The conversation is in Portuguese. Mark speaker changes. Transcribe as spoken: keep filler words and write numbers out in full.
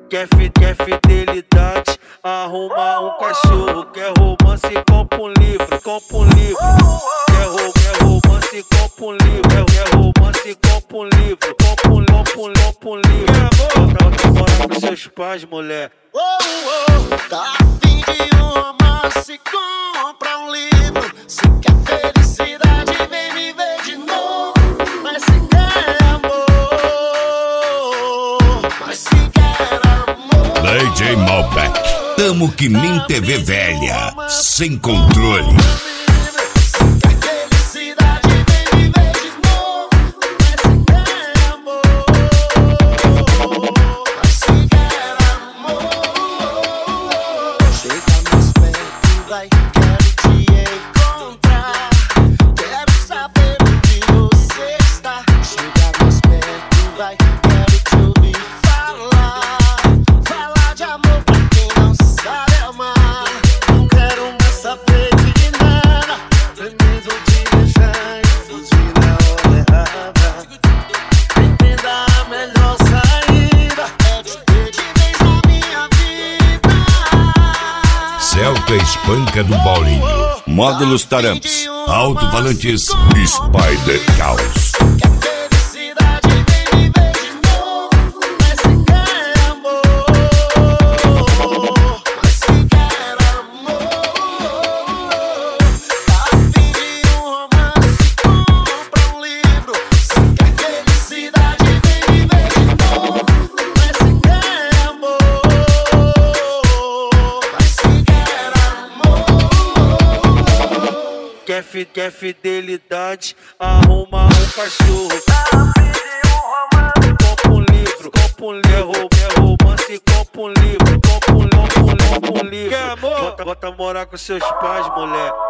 Speaker 1: Quer, fi, quer fidelidade, arruma um cachorro. Quer romance, compra um livro, compra um livro. Quer, ro, quer romance, compra um livro. Quer romance, compra um livro. Compra um, compra um, compra um livro. Bota, bota morar com seus pais, mulher.
Speaker 2: Oh, oh, tá afim de um romance, compra um livro. Se quer felicidade, vem me ver de novo. Mas se quer amor, mas se quer amor.
Speaker 3: D J Malbec, tamo que nem T V velha, sem controle. Celta Espanca do Paulinho. Módulos Taramps. Alto-falantes Spider Caos.
Speaker 1: Quer, fi, quer fidelidade, arruma um cachorro. Compra um livro, compra um livro. Quer romance, compra um livro. Compra um, compra um, compra um livro. Quer amor? Bota, bota morar com seus pais, mulher.